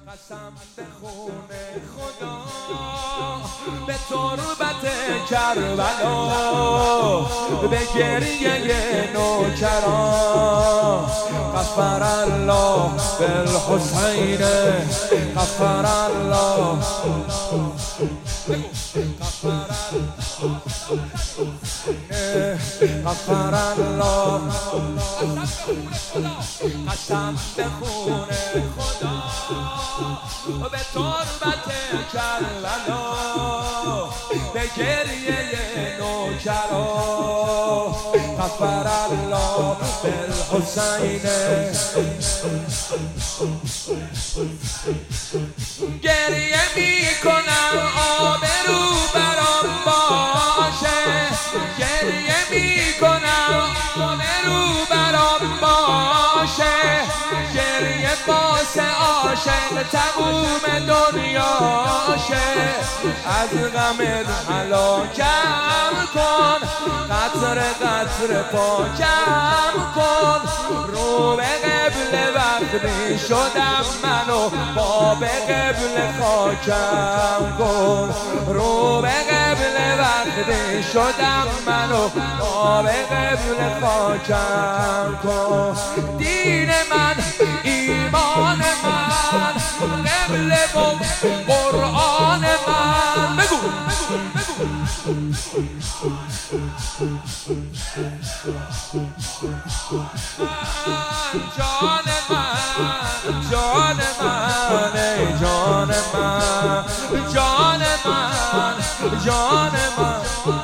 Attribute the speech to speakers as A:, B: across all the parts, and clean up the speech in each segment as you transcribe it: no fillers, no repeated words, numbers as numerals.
A: قسم به خونه خدا به تربت کربلا به گریه نوکران غفر الله بالحسین غفر الله غفر الله قسم به خونه خدا به تربت کربلا به گریه نوکران غفر الله بالحسین گریه میکنم آبرو برام باشه گریه میکنم آبرو برام باشه گریه باس عاشق تموم دنیاشه از غمت هلاکم کن قطر قطر پاکم کن رو به قبله وقتی شدم منو با به قبله خاکم کن رو به قبله وقتی شدم منو با به قبله خاکم کن دین من ایمان من قبله و قرآن من بگو جان من جان من ای جان من جان من جان من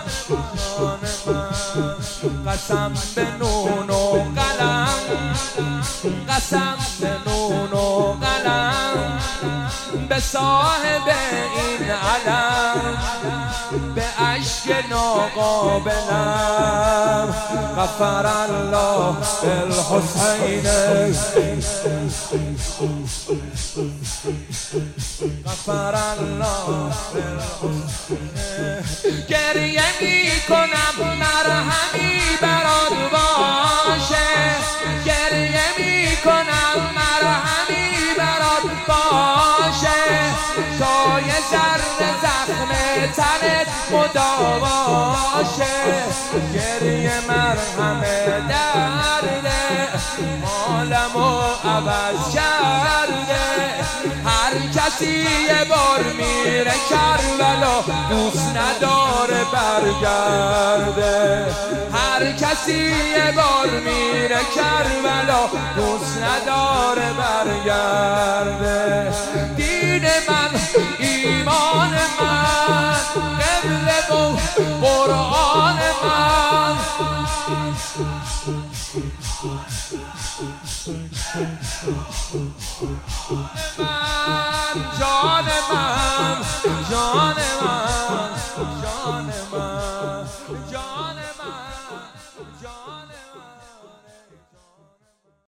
A: قسم به نون و قلم قسم به نون و قلم به صاحب این علم به اشک ناقابلم غفر الله بالحسین غفر الله گریه میکنم مرهمی برات باشه گریه میکنم مرهمی برات باشه تا یه ذره زخم تنت مداواشه گریه مرهم درده مالمو عوض کرده هر کسی یه بار میره کربلا دوست نداره برگرده هر کسی یه بار میره کربلا دوست نداره برگرده دین من ایمان من قبله و قرآن من جان من جان من جان من جان